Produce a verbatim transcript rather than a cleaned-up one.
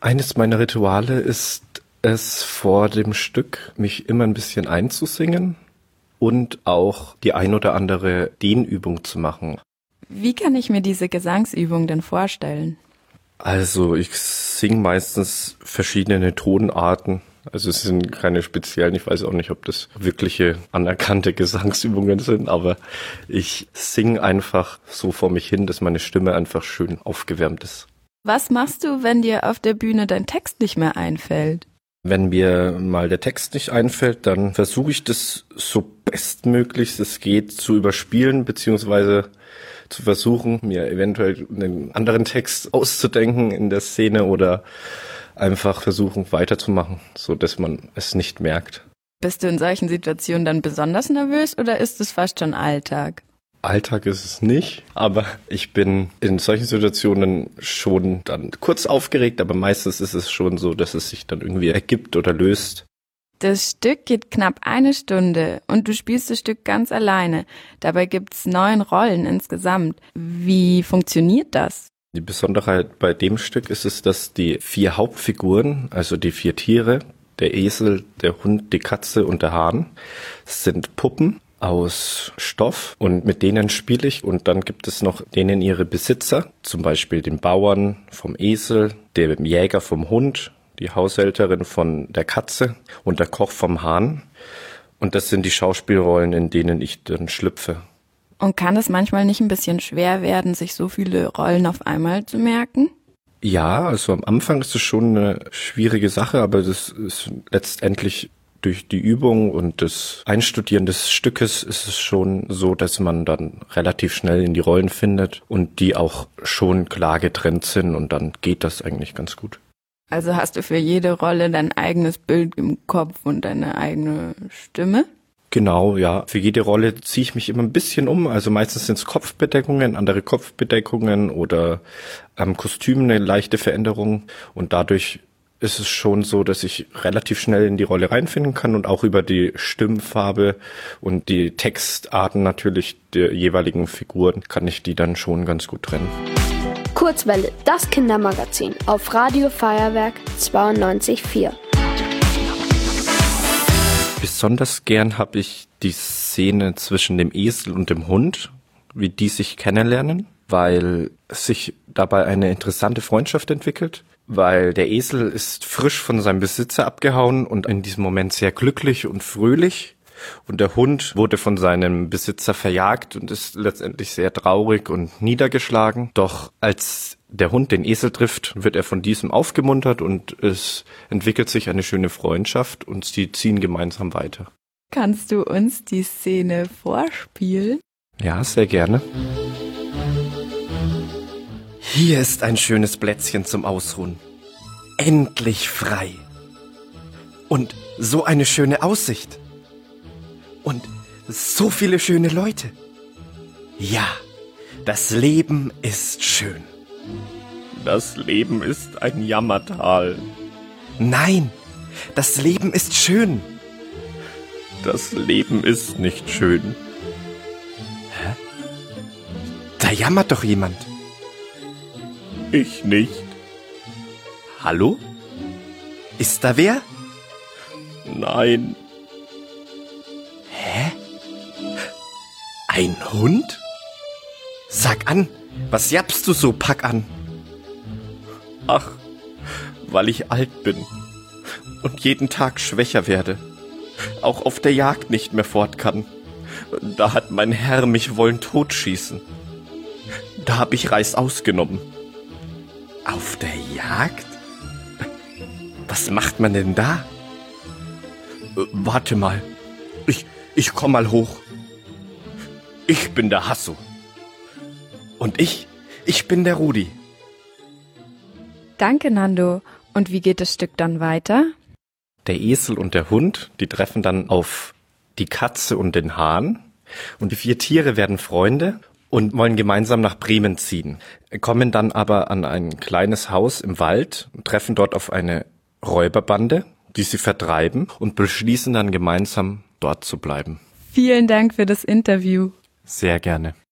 Eines meiner Rituale ist es, vor dem Stück mich immer ein bisschen einzusingen und auch die ein oder andere Dehnübung zu machen. Wie kann ich mir diese Gesangsübung denn vorstellen? Also ich singe meistens verschiedene Tonarten. Also es sind keine speziellen, ich weiß auch nicht, ob das wirkliche anerkannte Gesangsübungen sind, aber ich singe einfach so vor mich hin, dass meine Stimme einfach schön aufgewärmt ist. Was machst du, wenn dir auf der Bühne dein Text nicht mehr einfällt? Wenn mir mal der Text nicht einfällt, dann versuche ich das so bestmöglichst es geht zu überspielen, beziehungsweise zu versuchen, mir eventuell einen anderen Text auszudenken in der Szene oder einfach versuchen weiterzumachen, so dass man es nicht merkt. Bist du in solchen Situationen dann besonders nervös oder ist es fast schon Alltag? Alltag ist es nicht, aber ich bin in solchen Situationen schon dann kurz aufgeregt, aber meistens ist es schon so, dass es sich dann irgendwie ergibt oder löst. Das Stück geht knapp eine Stunde und du spielst das Stück ganz alleine. Dabei gibt's neun Rollen insgesamt. Wie funktioniert das? Die Besonderheit bei dem Stück ist es, dass die vier Hauptfiguren, also die vier Tiere, der Esel, der Hund, die Katze und der Hahn, sind Puppen aus Stoff und mit denen spiele ich und dann gibt es noch denen ihre Besitzer, zum Beispiel den Bauern vom Esel, dem Jäger vom Hund, die Haushälterin von der Katze und der Koch vom Hahn und das sind die Schauspielrollen, in denen ich dann schlüpfe. Und kann es manchmal nicht ein bisschen schwer werden, sich so viele Rollen auf einmal zu merken? Ja, also am Anfang ist es schon eine schwierige Sache, aber das ist letztendlich durch die Übung und das Einstudieren des Stückes ist es schon so, dass man dann relativ schnell in die Rollen findet und die auch schon klar getrennt sind und dann geht das eigentlich ganz gut. Also hast du für jede Rolle dein eigenes Bild im Kopf und deine eigene Stimme? Genau, ja. Für jede Rolle ziehe ich mich immer ein bisschen um. Also meistens sind es Kopfbedeckungen, andere Kopfbedeckungen oder am Kostüm eine leichte Veränderung und dadurch ist es schon so, dass ich relativ schnell in die Rolle reinfinden kann und auch über die Stimmfarbe und die Textarten natürlich der jeweiligen Figuren kann ich die dann schon ganz gut trennen. Kurzwelle, das Kindermagazin auf Radio Feuerwerk zweiundneunzig Komma vier. Besonders gern habe ich die Szene zwischen dem Esel und dem Hund, wie die sich kennenlernen, weil sich dabei eine interessante Freundschaft entwickelt. Weil der Esel ist frisch von seinem Besitzer abgehauen und in diesem Moment sehr glücklich und fröhlich. Und der Hund wurde von seinem Besitzer verjagt und ist letztendlich sehr traurig und niedergeschlagen. Doch als der Hund den Esel trifft, wird er von diesem aufgemuntert und es entwickelt sich eine schöne Freundschaft und sie ziehen gemeinsam weiter. Kannst du uns die Szene vorspielen? Ja, sehr gerne. Hier ist ein schönes Plätzchen zum Ausruhen. Endlich frei. Und so eine schöne Aussicht. Und so viele schöne Leute. Ja, das Leben ist schön. Das Leben ist ein Jammertal. Nein, das Leben ist schön. Das Leben ist nicht schön. Hä? Da jammert doch jemand. Ich nicht. Hallo? Ist da wer? Nein. Hä? Ein Hund? Sag an, was jappst du so, pack an? Ach, weil ich alt bin und jeden Tag schwächer werde, auch auf der Jagd nicht mehr fort kann. Da hat mein Herr mich wollen totschießen. Da hab ich Reißaus genommen. Auf der Jagd? Was macht man denn da? Äh, warte mal. Ich, ich komm mal hoch. Ich bin der Hasso. Und ich, ich bin der Rudi. Danke, Nando. Und wie geht das Stück dann weiter? Der Esel und der Hund, die treffen dann auf die Katze und den Hahn. Und die vier Tiere werden Freunde und wollen gemeinsam nach Bremen ziehen, kommen dann aber an ein kleines Haus im Wald und treffen dort auf eine Räuberbande, die sie vertreiben und beschließen dann gemeinsam dort zu bleiben. Vielen Dank für das Interview. Sehr gerne.